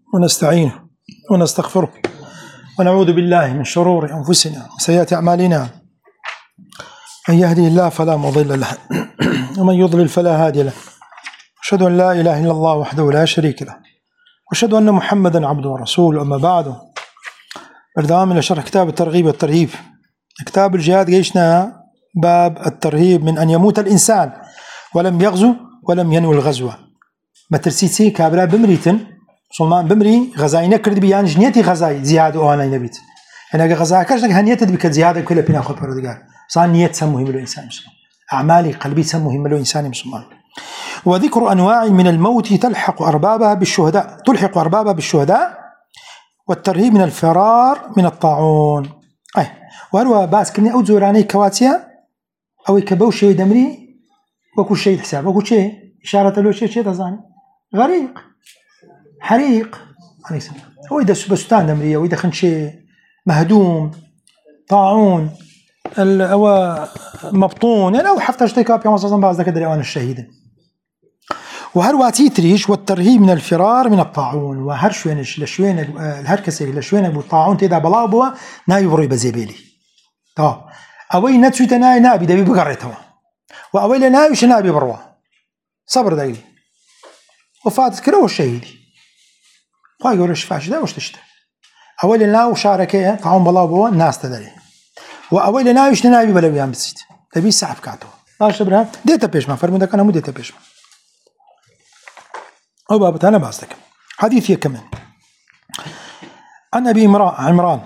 ونستعينه ونستغفره ونعوذ بالله من شرور أنفسنا وسيئات أعمالنا. من يهده الله فلا مضل له ومن يضلل فلا هادي له. أشهد أن لا إله إلا الله وحده لا شريك له وأشهد أن محمدا عبده ورسوله. أما بعد، بردام إلى شرح كتاب الترغيب والترهيب. كتاب الجهاد جيشنا باب الترهيب من أن يموت الإنسان ولم يغزو ولم ينوي الغزوة. ما ترسيتي كابلا بمريتن سلمان بمري غزاي نكرد بيان جنيتي غزاي زياد وانا نبيت انا غزا كاش هنيت بك زياده كله بينا خو بردغار صان نيت سم مهم له انسان مسلم، اعمالي قلبي سم مهم له انسان مسلم. وذكر انواع من الموت تلحق اربابها بالشهداء والترهيب من الفرار من الطاعون. وهو باس كني او زوراني كواتيا او كبوشي دمري وكل شيء حساب وكل شيء اشاره له شيء تزاني غريق حريق عليه السلام. هو إذا بستان دمرية وإذا خنشي مهدوم طاعون أو مبطون يعني أو حفتش تكاب يوم صلى الله عليه وسلم بعض الشهيد. وهرواتي تريش والترهيب من الفرار من الطاعون. وهرشوينش لشوين الهركسي لشوين بالطاعون تدا بلابوا ناي بري بزيبيلي طا أوي نتسو تناي نابي دبي بقريتها وأوي لناي وش نابي بروا صبر دايلي وفاتت كره الشهيدي قاي يقول الشفاش ده وش تشتري أول لنا وشاركه طعام بلابو الناس تدري وأول لنا وش نايب بلويان بسيط تبي سحب كاتو باش برا ديتا بيش ما فرمي ده كان مو ديتا بيش أو بابت أنا بعزك حديث كمان عن أبي عمران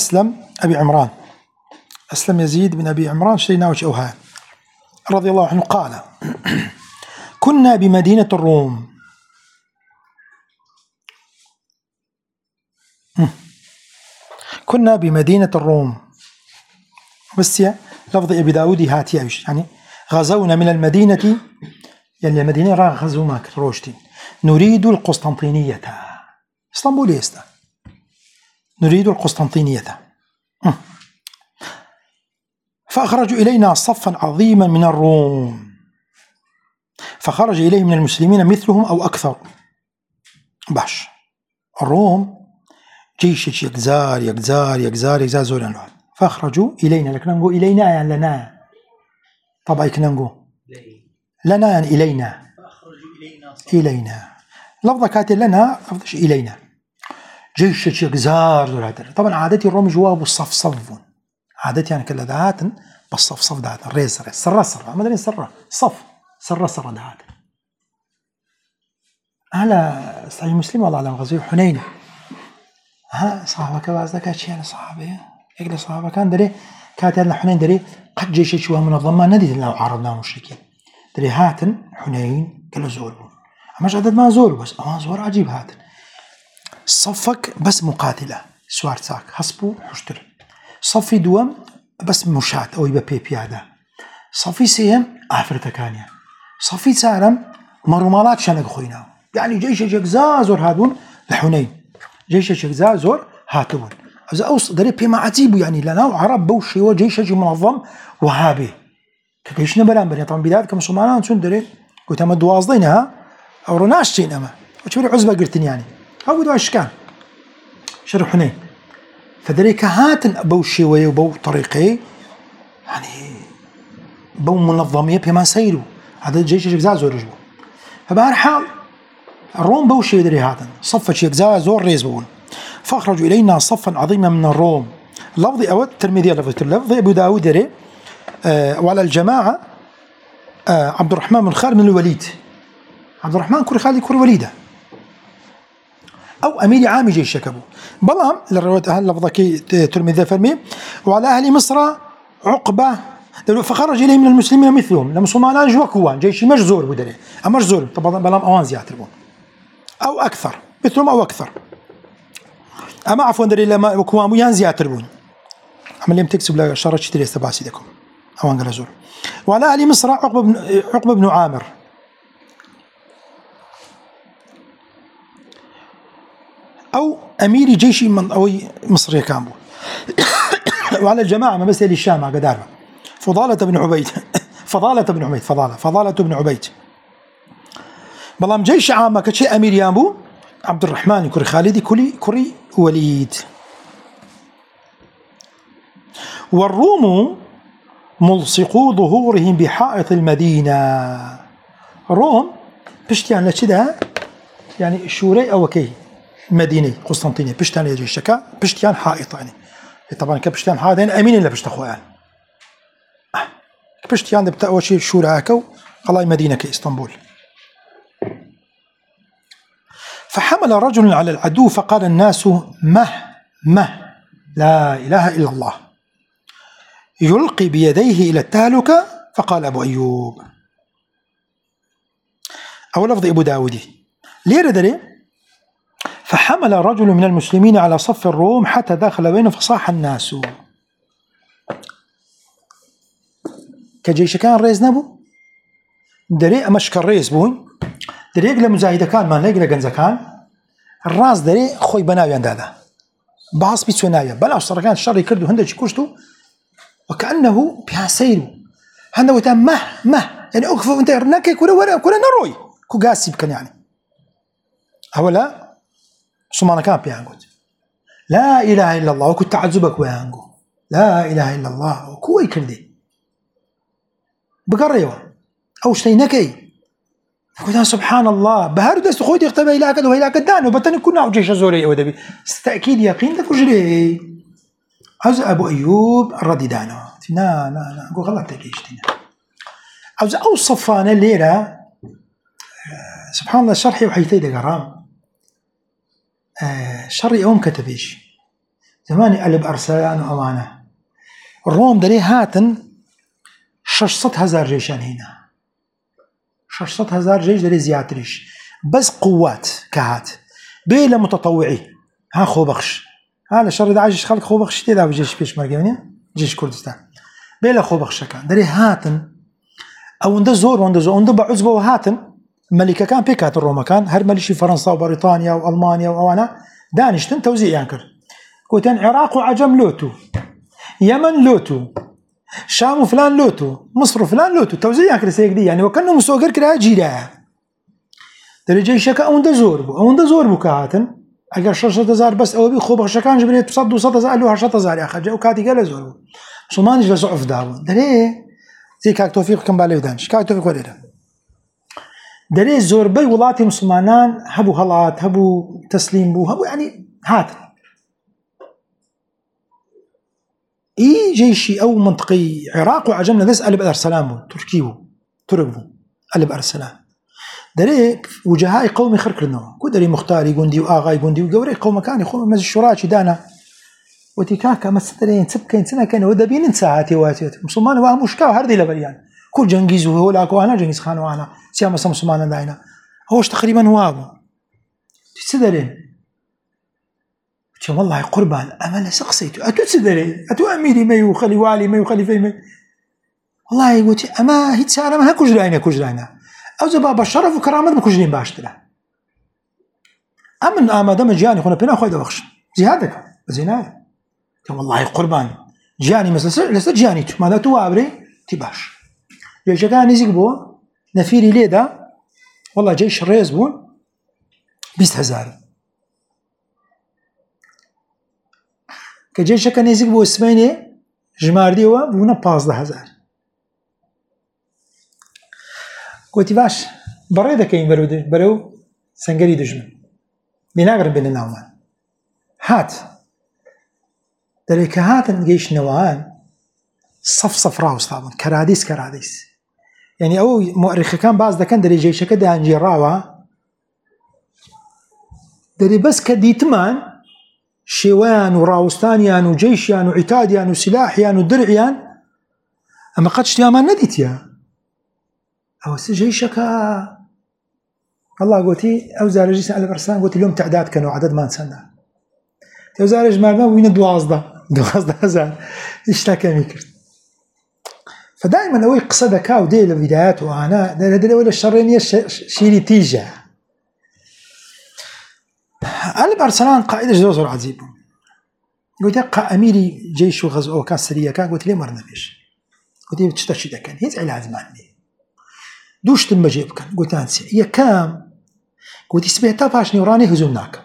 أسلم يزيد بن أبي عمران شينا وش أوها رضي الله عنه قال كنا بمدينة الروم بس لفظ أبي داود هاتي يعني غزونا من المدينة يعني المدينة غزو ماك روشتين نريد القسطنطينية اسطنبوليستا نريد القسطنطينية فأخرجوا إلينا صفا عظيما من الروم فخرج إليه من المسلمين مثلهم أو أكثر. باش الروم جيش يجزار زورا لهم فأخرجوا إلينا لكن نقول إلينا يعني لنا طبعا كنا نقول لنا يعني إلينا إلينا لفظة كاتل لنا لفظش إلينا جيش يجزار زورا طبعا عادتي الروم جواب الصف صفون عادتي يعني كلا دهات بالصف دهات ريز سرة ما أدري سرة دهات على صحيح مسلم والله على غزوة حنين صحابة كبازة كاتشي أنا صحابي يقول صحابة كان دري كاتل حنين دري قد جيش شوها منظمة ندي لنا عربنا مشركين دري هاتن حنين كله زور مش عدد ما زور بس أما زور عجيب هاتن صفك بس مقاتلة سوار ساك حسبو حشتر صفي دوام بس مشات أو يبقى بيادا صفي سيم عفرة كانيا صفي سارم مرمالات شنق خوينا يعني جيش جزاء زور هادون لحنين جيش جزاء زور هاتون إذا أوصل دري بما عتيبه يعني لنا وعرب بوشي وجيش منظم وهابي كجيشنا بلان طبعا بلاد كمسلمان شون دري قلت ما دواصلينها أو رناشتين أما وتشوفي عزبة قلتني يعني أو بدو أشكال شرح حنين فدري كهاتن بوشي وبو طريقي يعني بو منظمية بما سيروا هذا الجيش جزاء زور رجبه فبهالحال الروم بوشي دري هاتن صفة جزاء زور ريز بقول فأخرجوا إلينا صفا عظيما من الروم. لفظي أو الترمذي لفظ أبو داود دري وعلى الجماعة عبد الرحمن بن خالد من الوليد عبد الرحمن كوري خالد كوري وليدة أو أمير عام جيش كبو بلام للرواية أهل لفظك ترمذي فرمي وعلى أهل مصر عقبة فخرج إليه من المسلمين مثلهم لمسلمان أجوكوان جيش مجزور بدري مجزور طبعا بلام أوان زياتربون أو أكثر مثلهم أو أكثر أما عفوا دري لما وكوامو يان زياتربون عمليهم تكسب لا شرط شتري استباسي لكم أوان غلازور. وعلى أهل مصر عقبة بن عامر أو أمير جيش من أو مصر كامبو وعلى الجماعة ما بس اللي الشام قدارة فضالة بن عبيد بلام جيش عامة كشيء أمير يامبو عبد الرحمن كري خالدي كري وليد. والروم ملصقو ظهورهم بحائط المدينة. روم بشتيان لشده يعني شوري أو كي مدينة قسطنطينية بشتيان يجي الشكا بشتيان حائط يعني طبعا كبشتيان حائط يعني أمين إلا بشتخوان بشتيان ده بتأول شيء شوري هكو الله مدينة كإسطنبول. فحمل رجل على العدو فقال الناس مه لا إله إلا الله يلقي بيديه إلى التهلكة. فقال أبو أيوب أو لفظ أبو داودي ليه دري فحمل رجل من المسلمين على صف الروم حتى دخل بينه فصاح الناس. كجيش كان رئيس نبو دري أمشك الرئيس بون دري يقل مزاهدة كان ما يقل جنزة كان الراس دري خوي بناوي عند هذا بعص بيتسونايا بلا أشتركان الشر يكردو هندج كوشتو وكأنه بها سيرو هذا وتام مه يعني أكفو أنت رناكي كولا نروي كو قاسي بكن يعني أولا سمعنا كان بيانقول لا إله إلا الله وكنت تعذبك ويانقو لا إله إلا الله وكوي كردي بقريوه أو شتينكي فقلت سبحان الله بهار دست خويت يختبى إلى كذا وإلى كذا وبتني كنا وجيش زوري ودبي استأكيد يقين تفجري عاوز أبو أيوب الردي دانا لا أقول غلط تكيشتنا عاوز أوصف أنا الليلة سبحان الله شرحي وحيتي دقرام شري أم كتبيش زماني قلب أرسلان وأمانة الروم دري هاتن 600,000 جيشان هنا 600,000 جيش دري زياتريش بس قوات كهات بيلا متطوعي ها خو بخش هذا شر داعش خلق خو بخش تدا وجيش بيش مرجانية جيش كردستان بيلا خو بخش كان دري هاتن أو عنده زور عنده بعزبه وهاتن ملكة كان بيكات الروما كان هر ملشي فرنسا وبريطانيا وألمانيا وأنا دانشتن توزيع ينكر كوتين عراق وعجم لوتو يمن لوتو شام وفلان لوتو مصر وفلان لوتو توزيع ينكر سيقدي يعني وكانوا مسوقر كده جيرا دري جيشك أو عنده زور بكاتن اگر 600,000 بس او بي خوب شكان جبريت بصد وصد قالوا 10,000 يا اخي جاو كاتي قال زور مسلمانش لزعف داو دري زي كاك توفيق كم بالي ودانش كاك توفيق ولا دري زور بي ولاتي مسلمانان هبو هلات هبو تسليم بو هبو يعني هات اي جيشي او منطقي عراق وعجمنا بس قلب ارسلان تركيو تركبو قلب ارسلان دري وجهاء قومي خركرنو كودري مختاري جندي واغاي جندي وجوري قوم كان يخو مز الشراشي دانا وتيكاكا مسترين سبكين سنه كان ودبين ساعاتي واتيت مسلمان واه مشكاو هردي لبريان كل جنجيز وهو لاكو انا جنجيز خان وانا سيما مسلمان داينا هوش تقريبا وابو تسدرين والله قربان امل سقسيت اتو تسدرين اتو اميري ما يخلي والي ما يخلي في والله قلت اما هي تسالم ها كجراينا أو زباب الشرف وكرامة بكجرين باشتله أمن آمادة جاني خونا بينا خويدا بخش زيادك زيناي والله قربان جاني مثل لسه جاني ماذا توابري تباش جيش كان يزيق بو نفيري ليدا والله جيش الرئيس بون 20,000 كجيش كان يزيق بو اسميني جمارديوا بونا 15,000 قلت باش بريده كاين برو سنقري دجمن بناقر بين النومان هات دريك هات الجيش نوان صف راوس طبعا كراديس يعني او مؤرخ كان باز ده كان دري جيش كده عن جراوا دري بس كديتمان شيوان وراوستانيان وجيشيان وعتاديان وسلاحيان ودرعيان اما قدش يا ما نديتيا أو جيشك الله قلتي أو زارجي على برسان قلت اليوم تعداد كانوا عدد ما نسنا أو زارج ما وين دوازده هزار إيش لك ميكر فدائما أوي قصة كاو دي البدايات وأنا ده ولا الشرينية شيري تيجا على برسان قائد جزر عزيب قلت يبقى أميري جيش وغزو كان سريع كان قلت ليه مرنا فيش قلت بتشتشي ده كان هيز علاج معني دوش تم جيب كان قلت أنسي هي كام قوتي سبيتا باش نيوراني هزومناك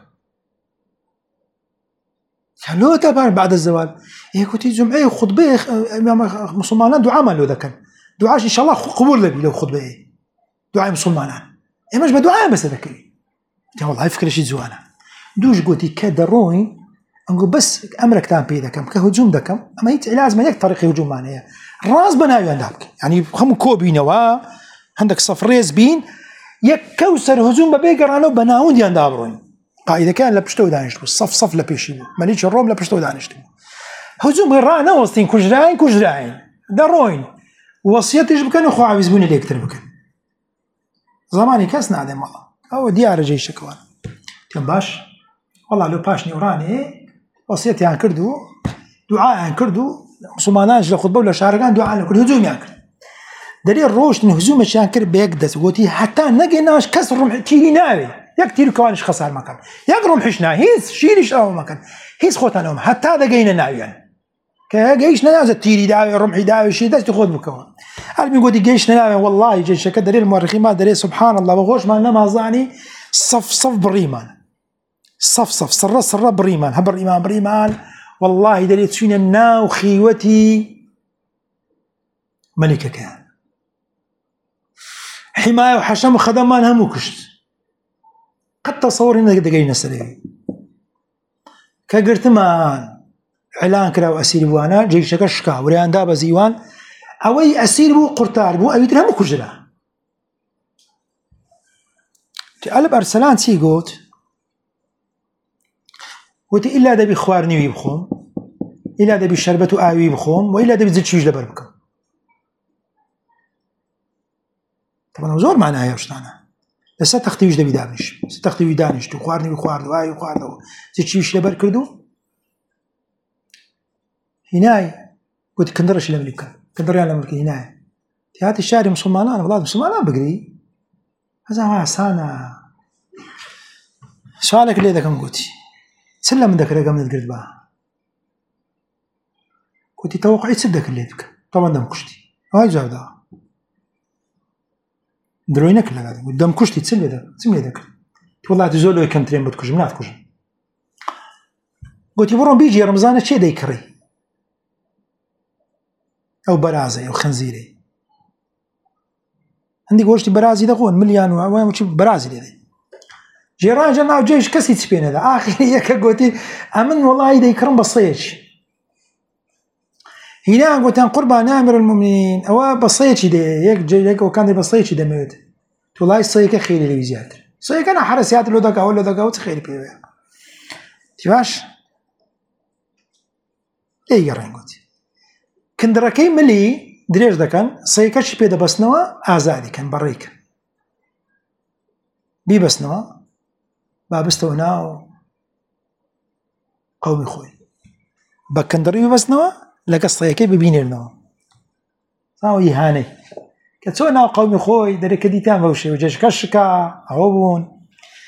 لو تبار بعد الزوال قلت جمعيه خطبه مسلمان دعاء مالو ذاك دعاء ان شاء الله قبول لبي لو خطبه دعاء مسلمان مش بدعاء بس ذكري والله فكره شي زوانه دوش قلت كدروين نقول بس امرك تام بيدا كم كهجوم دكم اما لازم يك طريق هجوم معناها راس بناوي عندك يعني خم كوبي نوا عندك صفريز بين يك كوسر هجوم ببيقرانو بناون دي عندابروين إذا كان لبشتو دانشتو صف لبيشي ماليش الروم لبشتو دانشتو هجوم غير رانا وسطين كجراين دروين وصيتي جب كانوا خو عايزوني ليك تربكن زماني كاسنا عدم والله او ديار جيش كوان كان باش والله لو باش نوراني وصيتي عن كردو دعاء عن كردو مسلماناج لخطبه ولا شارقان دعاء عن كل هجوم يعني دليل روش هجوم شان كرد بيقدس وقتي حتى نقيناش كسر رمح تيلي ناوي يكتير كوانش خسر المكان يقرم حشنا هيس شيلش او مكان هيس خوتنا حتى هذا جينا ناويان كجيشنا نازل تيري داوي رمحي داوي شيء داس تاخذ بكون قال بيقول جيشنا ناوي والله جيش كدليل المؤرخين ما دليل سبحان الله وغوش ما نما زاني صف بالريمان صف سر بالريمان هبر ايمان بريمان والله دليل تشين الناو خيوتي ملكه كان حمايه وحشم خدمان هم وكشت قد تصور انك دقينا سري كقرتمان اعلان كراو اسير بوانا جيش كشكا وريان دابا زيوان اوي اسير بو قرطار بو اوي درهم كجرا قلب ارسلان سي قوت وتي الا دبي خوارني ويبخوم الا دبي شربتو اوي بخوم والا دبي زيد شيج لبربكم طبعا زور معنا يا وشتانا بس تختيج دبي دانش ستختي دانش تو خوارني وخوارد واي وخوارد زيد شيج لبر كردو هناي قلت كندرش لملكه كندر يا لملكه هناي هات الشاري مسلمان انا والله مسلمان بقري هذا ما سانا سؤالك ليه ذاك قلت سلم ذاك رقم القرد بها قلت توقعي تصدق اللي ذاك طبعا دم كشتي هاي جاوده دروينك لا قاعد قدام كشتي تسمي ذاك والله تزولو كم ترين بتكش منات كش قلت برون بيجي رمضان شي ديكري أو برازي أو خنزيري عندي قوشتي برازي ده قول مليان وين وش برازي ده جيران جنا وجيش كسي تسبين هذا آخر يك قوتي أمن والله ده يكرم بصيج هنا قلت أن قربان أمير المؤمنين أو بصيج ده يك وكان ده بصيج ده ميت والله الصيك خير اللي بيزيد صيك أنا حرسيات لو دقة ولا دقة وتخير بيه تباش إيه يرين قلتي كندركي ملي دريج دكان صيكش بيدا بسنوا آزادي كان بريك بي بسنوا بابستونا قومي خوي بكندري بسنوا لك الصيكي ببينيرنا صاو يهاني كتسونا قومي خوي دريك ديتان وشي وجاش كشكا عوبون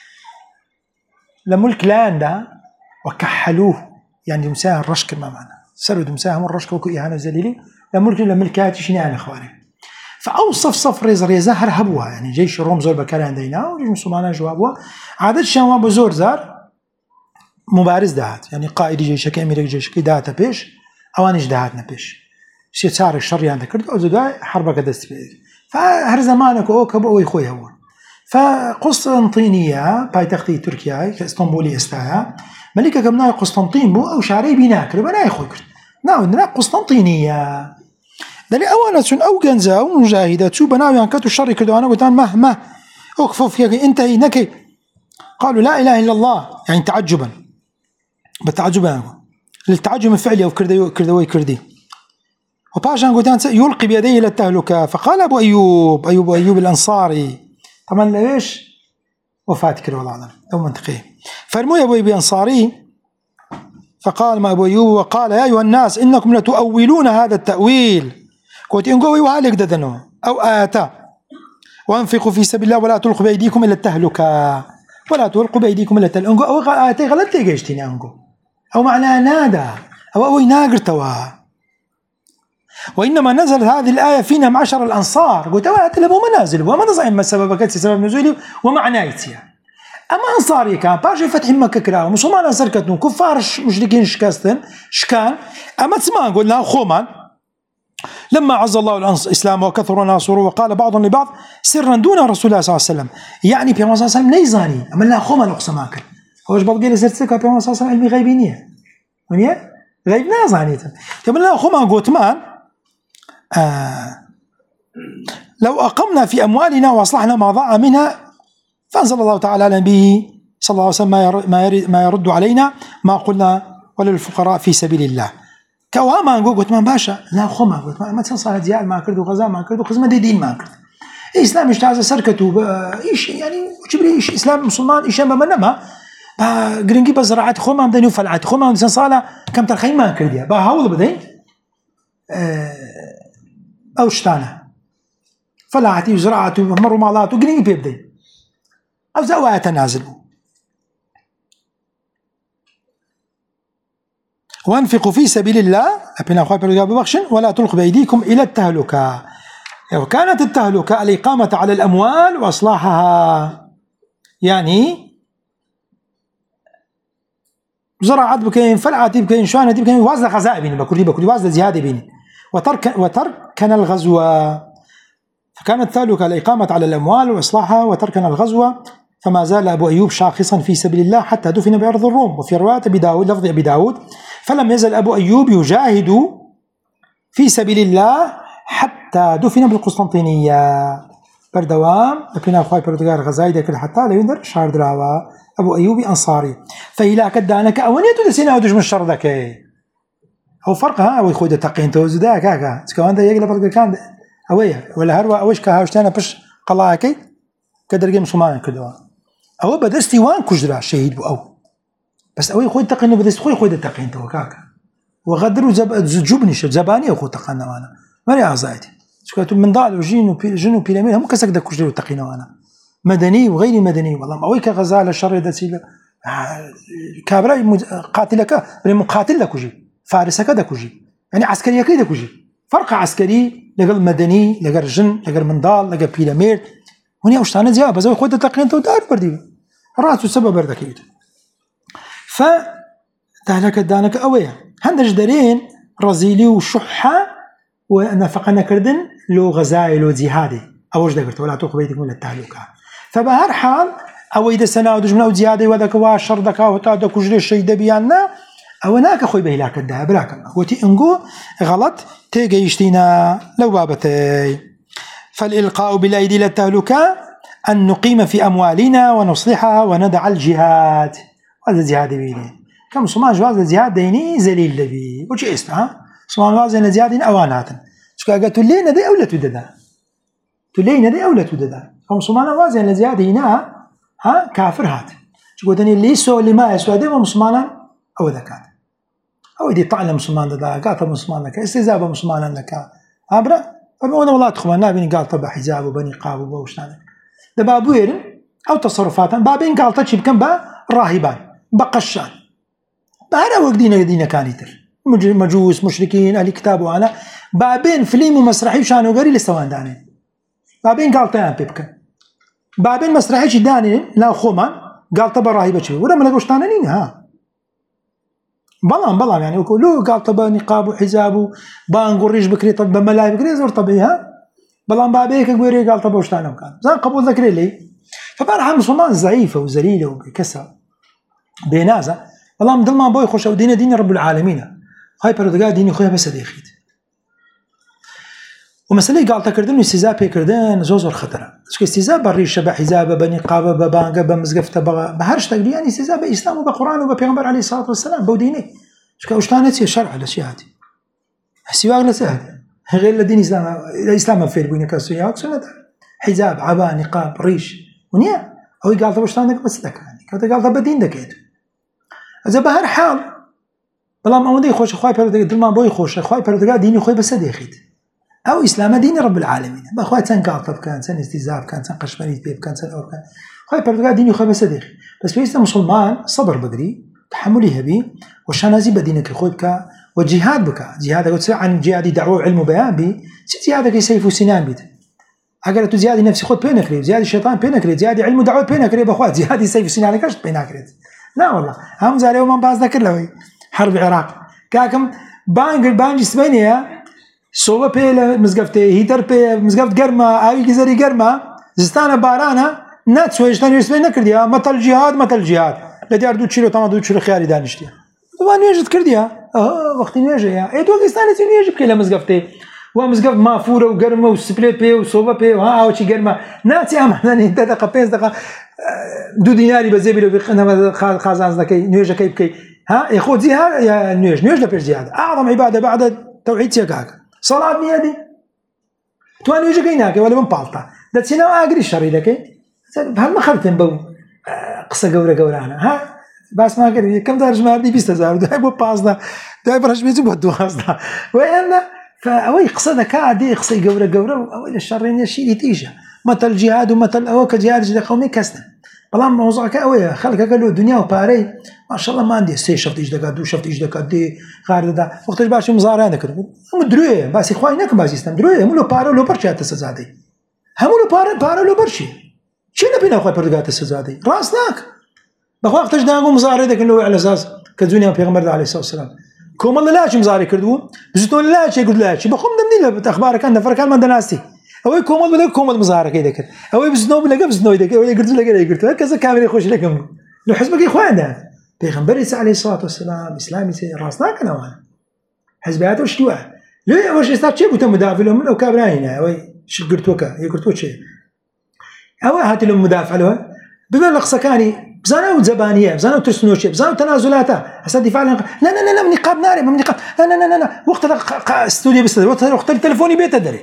لملك لاندا وكحلوه يعني مساهم الرشك ما معنى سرد مساهم الرشك وكو إهانة زليلي لملكاتي شنو يعني إخواني فأوصف صف ريزا هرهبوها يعني جيش الروم زور بكالي عندنا وجيش مسلمان جوابوها عادة شان بزور زار مبارز دهات يعني قائد جيشك أمير جيشك دهات بيش أوانش دهاتنا بيش شي صار الشر عندك كرد أو زقاي حربك دست بيد فهر زمانك أوكب أو يخوي هو فقسطنطينية بايتختي تركيا اسطنبولي استاها ملكة كمنا قسطنطين بو أو شعري بيناكر بنا يخوي كرد نعم قسطنطينية دلي أولا أو جنزا أو مجاهدة شو بناوي عن كتو الشر كردو أنا قلت مهما أكفوا فيك أنت إنك قالوا لا إله إلا الله يعني تعجبا بالتعجب للتعجب من فعلي أو كردي وباشا قلت يلقي بيديه إلى التهلكة فقال أبو أيوب الأنصاري طبعا ليش وفاتك والله أعلم أو منطقي فرموا يا أبو أيوب الأنصاري فقال ما أبو أيوب وقال يا أيها الناس إنكم لتؤولون هذا التأويل قلت إن قوي وهالك ددنو أو آتا وأنفقوا في سبيل الله ولا تلقوا بأيديكم إلى التهلكة ولا تلقوا بأيديكم إلى التهلكة أو آتي غلطت جيشتني أنقو أو معناها نادى أو ناقرتوا وإنما نزلت هذه الآية فينا معشر الأنصار قلت أوات لبو منازل وما نزعين ما سبب كتسي سبب نزولي ومعنايتها اما انصاري كان باشا فتح مكه كراو مسلمان سركتون كفار مشركين شكستن شكان اما تسمع قلنا خومان لما عز الله الاسلام وكثر ناصره وقال بعض لبعض سرا دون رسول الله صلى الله عليه وسلم يعني في محمد صلى الله عليه وسلم نيزاني اما لا خوما اقسم ماكل هوش بلقي لسرتك في محمد صلى الله عليه وسلم علمي غيبينيه ونيا غيب نازاني كما لا خوما قوتمان لو اقمنا في اموالنا واصلحنا ما ضاع منها فانزل الله تعالى على نبيه صلى الله عليه وسلم ما يرد علينا ما قلنا وللفقراء في سبيل الله كوا ما نقول قلت من باشا لا خو ما قلت ما تصل ديال ما كردو غزا ما كردو خزمه دين ما كرد الاسلام اشتعز سركته ايش يعني وجبري ايش اسلام مسلمان ايش ما منما با جرينجي بزرعات خو ما بدني وفلعت خو ما مثلا صاله كم ترخي ما كرديا با هاول بدين او شتانه فلعتي وزرعت ومروا مالات وجرينجي بيبدي او زوايا تنازلوا وانفقوا في سبيل الله ولا تلقوا بأيديكم إلى التهلكة. وكانت التهلكة الإقامة على الأموال وإصلاحها يعني زراعة بكين فلعة بكين شوانة بكين وازن غزاء بيني بكل وازن زيادة بيني وتركن الغزو. فكانت التهلكة الإقامة على الأموال وإصلاحها وتركن الغزو. فما زال أبو أيوب شاخصا في سبيل الله حتى دفن بأرض الروم. وفي رواية أبي داود لفظ أبي داود فلم يزل أبو أيوب يجاهد في سبيل الله حتى دفن بالقسطنطينية. بردوام أبينا أخوي بردقار غزايدة كل حتى لا يندر شهر دراوة أبو أيوب أنصاري فإلا كدانك أونيتو دسينا ودش من الشر ذاك هو فرقها أو يخود تقين توزدا كاكا تكون ده يقلب فرق كان أويه ولا هروا أوش كهاوشتنا بش قلاكي كدرجة مسلمان كدوا أو بدرستي وان كجرا شهيد أو بس أوي خوي تقين بدرست خوي تقين تو كاكا وغدروا جبني شو زباني أو خو تقنا وانا ما لي عزايتي شكوتو من ضال وجين وبيلامين هم كسك دك كجرا تقين وانا مدني وغير مدني والله ما أوي كغزالة شر دسيلة كابرا قاتلك مقاتل لك وجي فارسك دك وجي يعني عسكري كده كوجي فرق عسكري لقى مدني لقى رجن لقى من ضال لقى بيلامير وني أوشتانا زيابة زي خود تقين تو دار بردي راسو سبب بردكيت فتهلك دانك أويه هندج دارين رزيلي وشحة ونفقنا كردن لو غزاي لو جهادي أوش دقرت ولا توق بيتك من التهلكة فبهر حال أو إذا سنة ودجمنا وجهادي وذاك واشر ذكا وتعد كجري الشيء دبياننا أو ناك أخوي بهلاك الدها براك وتي إنجو غلط تيجي يشتينا لو بابتي. فالإلقاء بالأيدي للتهلكة أن نقيم في أموالنا ونصلحها وندع الجهاد. هذا الجهاد بيني كم صمان جواز الجهاد ديني زليل لبي وش اسمها صمان جواز الجهاد أوانات شو قالت لينا دي أولى تددا تلينا دي أولى تددا كم صمان جواز الجهاد هنا ها كافر هات شو قلتني اللي يسوى اللي ما يسوى ده مسلمان أو ذكاء أو يدي طعن مسلمان ده قاطع مسلمان لك استهزاء مسلمان لك أبرا فمونا والله تخمنا بين قاطع بحجاب وبني قاب وبوش هذا ده بابوير أو تصرفات بابين قاطع شيء بكم با راهبان بقشان بهذا وقت دينا كانيتر مجوس مشركين أهل كتاب وأنا بابين فيلم ومسرحي وشانو غيري لسوان دانين بابين قاطع بيبكا بابين مسرحي شي دانين لا خوما قاطع براهبة شيء ولا ملقوش تانين ها بلان يعني وكلو قال طب نقاب وحجاب بانقول ريش بكري طب بملاي بكري زور طبيعي بلان بابيك قوري قال طب وش تانم كان زين قبول ذكري لي فبارح مسلمان ضعيفه وذليله وبكسر بينازه والله مدل ما بوي خوش دين رب العالمين هاي بردقا ديني خويا بس ديخيت ومسألة قال تكردن استهزاء بكردن زوزر خطره شو استهزاء بريش شبه حجاب بنقابه ببانقه بمزقفته بهرش تقدي يعني استهزاء بإسلام وبقرآن وببيغمبر عليه الصلاة والسلام بوديني شو وشتانت شرع لشياتي السواق لسهل غير الدين الإسلام في بينك السياق سنة حجاب عباء نقاب ريش ونيا هو قال طب وشتانك بس لك يعني قال طب بدين دكيت إذا بهر حال بلا ما ودي خوش أخوي بردقا ما بوي خوش أخوي بردقا ديني خوي بس ديخيت أو إسلام دين رب العالمين بأخوي تان قاطب كان تان استهزاء كان تان قشمريت بيب كان تان أور كان خوي بردقا ديني خوي بس ديخي بس بيسنا مسلمان صبر بقري تحملي هبي وشانازي بدينك خوي بك وجهاد بك جهاد قلت عن جهاد دعوة علم بيان بي جهادك يسيف سنان بيت اگر تو زیادی نفسی خود پێ نەکرێت زیادی شێطان پێ نەکرێت زیادی علم و دعوت پێ نەکرێت بەخوا زیادی سەیف سینانەکەشت پێ ناکرێت نا والله هەموو جارێەوەمان باز دەکرد لەوەی حرب عێراق کاکەم بانگی سبەینەیە سۆبە پێ لە مزگەفتێ هیتەر پێ مزگەفت گەرمە ئاوی گزەری گەرمە زستانە بارانە ناچۆیشتان وێسبەی نەکردیە مەتەل جیهاد لە دیار 2 چیرۆ تەمە 2 چیرۆ خیاری دانیشتیە دوان نوێژت کردیە وەختی نوێژەیە ئەی تۆ گەستانێتی نوێژ بکەی لە مزگەفتێ وا مزگەفت مافورە و گەرمە و سپلێت پێ و سۆبە پێ و ئاوچی گەرمە ناچی ئەمانەی 10 دقە 5 دقە 2 دیناری بەجێ بیرە خازانزەکەی نوێژەکەی بکەی ها خۆ جیهاد یا نوێژ لە پێش جیهاد ئاعظم عیبادە بعد توحید چیە کاکە سەڵات میادی توان نوێژەکەی ناکەی وەلە من پاڵتە دەچینەوە ئاگری شەڕی دەکەی هەمە خەڵتن بەو قسە گەورانە ها باسمان کرد یەکەم جار ژماردی 200,000 دوای بۆ 15 دوای بەڕەشبێتی بۆ 12 وێنە فەوەی قسە دەکات دێ قسەی گەورە و ئەوەی لە شەڕێنە شیری تیژە مەتەل جیهاد و مەتەل ئەوە کە جیهادش لە قەومی کەسنە بەڵام مۆزوعەکە ئەوەیە خەڵکەکە لۆ دنیا و پارەی ماشەڵڵا ماندێ 3 شەفتیش دەکات 2 شەفتیش دەکات دێ غار دەدا وەختش باشی مزاران دەکرد هەموو درێ باسی خوای نەکەم باسیستم درێ هەموو لە پارە لۆ بەرچاتە سەزادەی هەموو لە پارە لۆ بەرچی چی لە بینە خوای پردگاتە سەزادەی ڕاست ناکە بەخوا وەختش داگۆ مزارێ دەکەن لەوەی عەلەزاز کە جوونیان پێغەمبەر عەلەیهی سەلام کۆمەڵ لە لاشی مزاری کردبوو بزتۆ لە لاشێ گرت لاشی بەخۆم دەمنی لە ئەخبارەکان نەفەرەکانمان دەناستی ئەوەی کۆمەڵ بەلە کۆمەڵ مزارەکەی دەکرد ئەوەی بزنەوە لەگە بزنەوەی دەکرد ئەوەی گرت لەگەری گرت هەر کەسە کامێری خۆشی دەکەم لە حزبەکەی خۆیاندا پێغەمبەری عەلەیهی سەڵات وەسەلام ئیسلامی ڕاست ناکەنەوە حزبیاتە شتووە لێ ئەوەش ئێستا چێ بووتە مدافع لە من ئەو کابراینە ئەوەی شگرتووەکە یەکگرتووە چێ ئەوە هاتی لە مدافع لەوە ببێ لە قسەکانی بزانە و زەبانیە بزانە و ترسنۆچێ بزانە و تەنازولاتە ئەستا دیفاع لا نقاب نارێ من نقاب لا وەختە استودیو بستە وەختە تەلەفۆنی بێتە دەرێ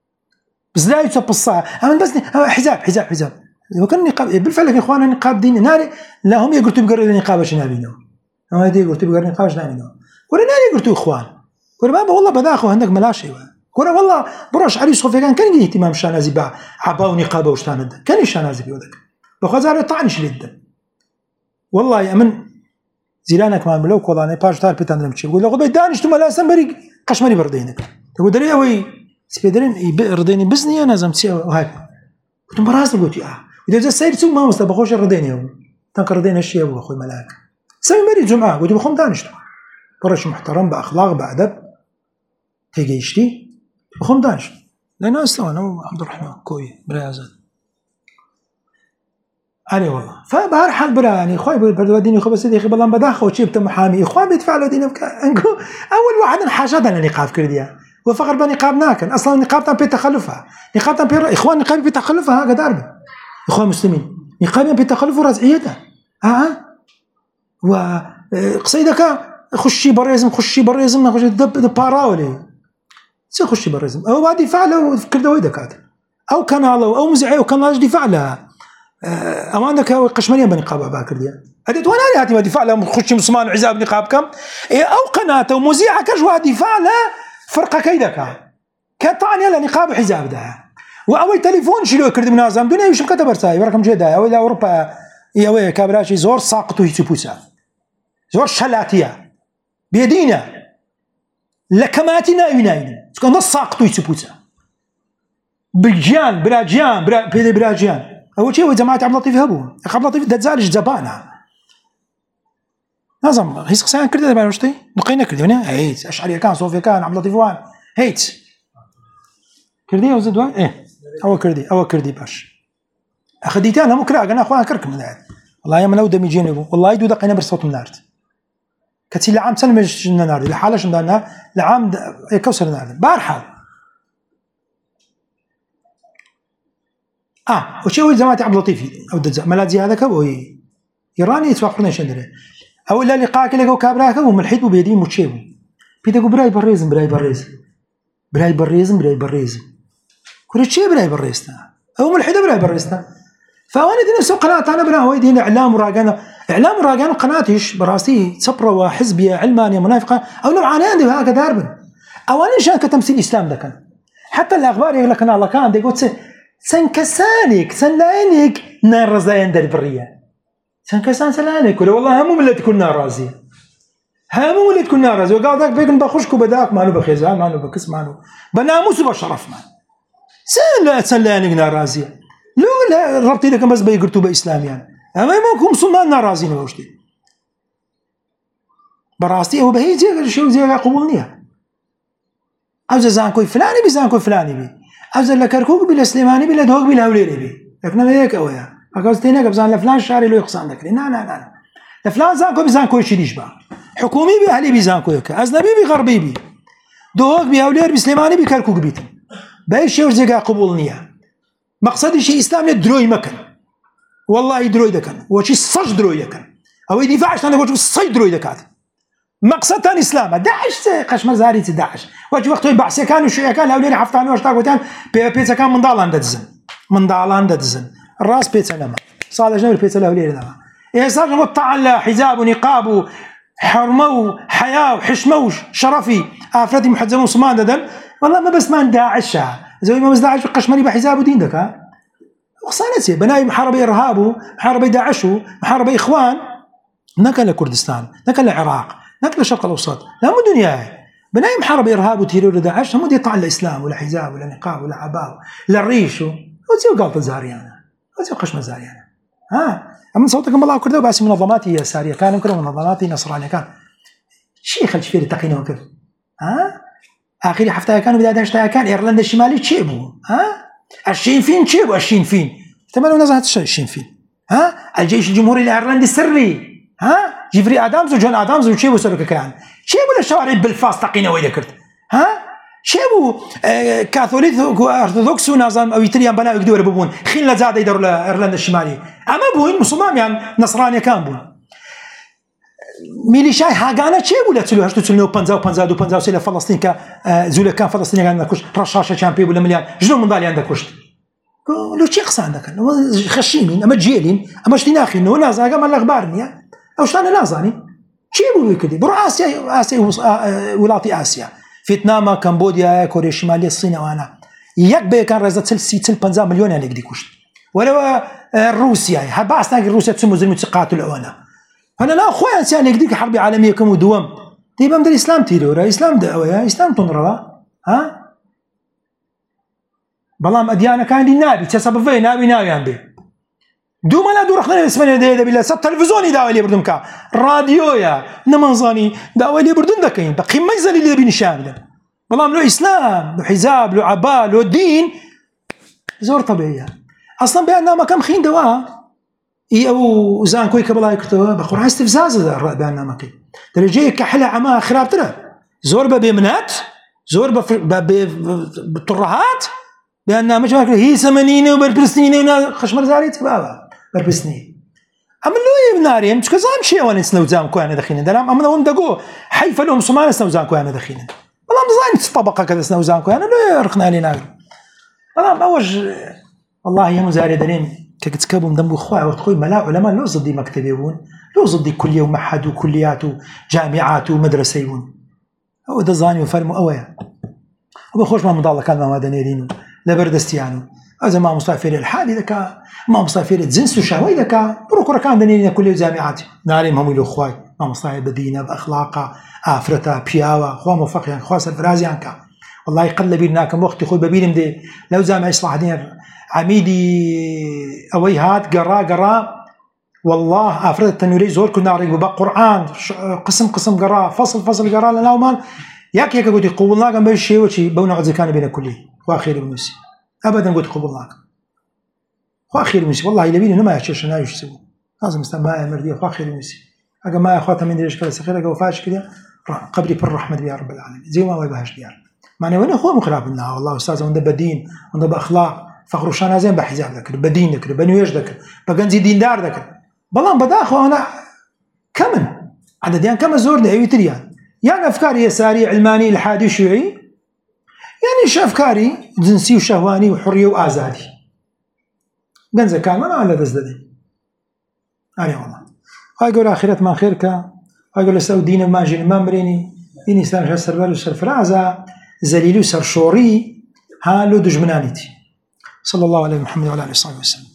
بزلای چە پسا ئەمن بەس حجاب وەکەن نقاب بالفعل إخواننا نقاب دين ناري لا هم يقولوا بقرر نقابش نابينه هم هذي يقولوا بقرر نقابش نابينه ولا ناري يقولوا إخوان ولا ما والله بداخل عندك ملاشي ولا والله بروش علي صوفي كان يجي اهتمام شانازي باع عبا ونقابه وشتاند كان يشانازي بيودك بخزار طعنش ليد والله أمن زيلانك ما ملوك والله أنا باش تعرف بتندرم شيء يقول لك دانش ثم لا سنبري قشمري بردينك تقول دري أوي سبيدرين يرديني بزني أنا زمتي وهاي قلت براس قلت إذا جا سير سوق ما مست بخوش الرديني يوم تنكر ردينا الشيء أبو أخوي ملاك سوي مري جمعة قلت بخم دانش برش محترم بأخلاق بأدب تيجيشتي بخم دانش لأن أصلا أنا عبد الرحمن كوي برازل علي والله فبهر حال برا يعني اخوي بردواديني خو بس يخي بالله بداخل وشي بتا محامي اخوان بيدفعوا دينا اول واحد حاجات انا نقاب كرديا وفقر بنقاب ناكن اصلا نقاب تاع بتخلفها نقاب تاع اخوان نقاب بتخلفها هكا دارب اخوان مسلمين نقاب بتخلف رزعيتها و قصيدك خشي بريزم خشي دب باراولي سي خشي بريزم او بعد دفاع له فكر دويدك او كان الله او مزعي وكان دفاع لها أمانك قشمريا بنقاب باكرديا هذا وانا هاتي ما دفاع له خش مسلمان عزاب نقاب كم او قناته ومذيعه كجوا دفاع له فرقه كيدك كطعن يلا نقاب حزاب ده واول تليفون شيلو كرد منازم دنيا وش كتب رساي ورقم جدا او الى اوروبا يا كابراشي زور ساقطو يتبوسا زور شلاتيا بيدينا لكماتنا يناين نص ساقطو يتبوسا بجان براجيان أول شيء هو جماعة عبد اللطيف هبوا عبد اللطيف دزالج زبانة نظم هيس قصان كردي ما وشتي نقينا كردي هنا هيت أشعري كان صوفي كان عبد اللطيف وان هيت كردي أو زدوان إيه أو كردي باش أخديتان هم كراج أنا أخوان كرك من هذا والله يا من لو دم يجينبوا والله يدو دقينا برصوت من نارد كتير لعام سنة مش نارد لحالة شندنا لعام كوسر نارد بارحال وشو جماعة عبد اللطيف أو دجا ملاذي هذا كوي إيراني يتوافقون شندره أو إلا لقاك لقوا كابراك وملحد بيدين متشيو بيدقوا براي بريزم كل شيء براي بريزنا أو ملحد براي بريزنا فأنا دينا سو قناة أنا بنا هو دينا إعلام وراجعنا قناتيش براسي صبرة وحزبية علمانية منافقة أو نوعان عندي هكذا داربن أو أنا شان كتمثيل الإسلام ده كان حتى الأخبار يقول لك أنا الله كان ديقول سنكسانك سنلاينك نار رزاين در برية سنكسان سلانك ولا والله همو من اللي تكون نار رازية همو من اللي تكون نار رازية وقال ذاك بيقن بخشكو بداك مانو بخيزان مانو بكس مانو بناموس وبشرف مان سن لا ناراضية لا ربطي لكم بس بيقرتوا بإسلام يعني أما يمكن مسلمان ناراضين وشتي براستي هو بهي زي شو زي قبولنيها عاوز زانكوي فلاني بزانكوي فلاني بي عاوز لكركوك بلا سليماني بلا دوق بلا وليري بي لكن ما هيك أويا عاوز تينا قبزان لفلان شاري لو يقصان ذكري لا لفلان زانكوي بزانكوي شديش بقى حكومي بي أهلي بزانكوي أجنبي بي غربي بي دوق بي ولير بسليماني بي كركوك بيتم بهي شو زي قبولنيها مقصد شيء إسلامي دروي مكان والله دروي دكان وشي صج دروي دكان أو يدفعش أنا وجه صج دروي دكات مقصد تاني إسلام داعش قش مزاري داعش وجه وقت يبعث كانوا شيء كان هؤلاء حفتان واشتاق وتان بيت كان من ضالان دزن الراس بيت نما صار جنب بيت هؤلاء نما إيه صار مطعن حجاب ونقاب حرمو حياة وحشموش شرفي أفرادي محجمون صمان ددن والله ما بس ما داعش زي ما بس داعش قشمري بحجاب ودين دكا وخصانتي بناي محاربي إرهابه محاربي داعشه محاربي إخوان نكل كردستان نكل العراق نكل الشرق الأوسط لا مو دنيا بناي محاربي إرهاب وتيرور داعش هم دي طعن الإسلام ولا حجاب ولا نقاب ولا عباء لا الريش وزيو قالت زاريانا وزيو قشمة زاريانا أما صوتكم الله كردوا بس منظماتي يسارية كانوا كانوا منظماتي نصرانية كان شيء خلش فيه تقينا وكذا آخر حفتها كانوا بداية هشتها كان إيرلندا الشمالية تشيبوا الشين فين تشيبوا الشين فين تمام نزهت الشين فين الجيش الجمهوري الإيرلندي السري جيفري آدامز وجون آدامز وتشيبوا سلوك كان تشيبوا للشوارع بالفاس تقينا وإذا كرت شيبوا كاثوليك وأرثوذكس ونظام أو يتريان بناء يقدروا يربون خيل زاد يدروا لإيرلندا الشمالية أما بوين مسلمان يعني نصراني كان بون ميليشاي هاغانا تشيبوا لا تسلو هشتو تسلو 52 سنة فلسطين كزولا كان فلسطين عندنا كوش رشاشة شامبيون ولا مليان جنو من ضالي عندك كوش لو تشيخص عندك خشيمين أما جيلين أما شتيناخين ولا زاقا ما الأخبارني أو شتانا لازاني تشيبوا كذي برا آسيا ولاتي آسيا فيتنام كمبوديا كوريا الشمالية الصين وأنا يكبي كان رزت سل 50 مليون يعني كدي كوش ولا روسيا هبعثنا روسيا تسمو زلمة تقاتل أنا أنا لا أخويا إنسان يقديك حرب عالمية كم ودوام تيبقى من الإسلام تيرورا إسلام دعوة إسلام تنرى بلام أديانا كان دي نابي تسبب فيه نابي عن بي دوما لا دور خلينا اسمنا ده بالله سب تلفزيوني دعوة لي بردم كا راديو يا نمنظاني دعوة لي بردم دكين بقي ما يزال اللي بين شامل بلام له إسلام له حزاب له عباء له دين زور طبيعية أصلا بأننا ما كم خين دواء أو زان كوي كبلاي كتوه بقرآن استفزاز الرأي بأننا ما كي درجة كحلة عما خراب ترى زور بمنات زور بطرهات بأننا مش ماكل هي سمنين وبربسنين خشمر زاريت بابا بربسنين أما لو يبناري مش كزام شيء وانا نسنو زام كوانا دخينا دلام أما نقول دقو حيف لهم سمان نسنو زام كوانا دخينا والله مزاين طبقة كذا سنو زام كوانا لو يرقنا علينا والله ما وجه والله يا مزاري دلين كتكابوا مدمو خواه وتقول ملا علماء لو ضدي مكتبيون لو ضدي كلية ومحد وكليات وجامعات ومدرسيون هو ده زاني وفرموا أويا وبخوش ما مضالة كان ما دنيرينو لبردستيانو هذا ما مصافير الحالي ذكا ما مصافير الزنس وشهوي ذكا بروكرا كان دنيرين كلية وجامعات نعلم هم يلو خواي ما مصافير بدينة بأخلاقه آفرته بياوة خوا موفق يعني خوا سرفرازي عنك والله يقل بيناكم وقت يخوي ببينم دي لو جامع إصلاح دين عميدي أويهات قرا والله أفرد التنويري زور كنا نعرف بقرآن قسم قرا فصل قرا لنا ومان ياك قلت قبولنا كم بيشي وشي بونا عزي كان بين كله وآخر المسي أبدا قلت قبولنا وآخر المسي والله يلبيني نما يشيش أنا يشسو لازم استماع مردي وآخر المسي أجا ما أخواتها من دريش كلا سخيرة جو فاش كده قبري بالرحمة يا رب العالمين زي ما يبهاش ديار معناه وين أخوه مخرب لنا والله أستاذ وندب بدين وندب أخلاق فخروشان زين بحجاب ذكر بدين ذكر بنويش ذكر بجنزي دين دار ذكر بلان بداخو أنا كمن عدد يعني كم زور ده يتريان يعني أفكاري يساري علماني الحادي شيوعي يعني إيش أفكاري جنسي وشهواني وحرية وآزادي جنزة كان ما على دزدي أنا والله هاي يقول آخرت ما خيرك هاي يقول لسه دين ما جن ما مريني دين إسلام شر سرور وسر فرازة زليل وسر شوري هالو دجمنانيتي صلى الله عليه محمد وعلى آله وصحبه وسلم.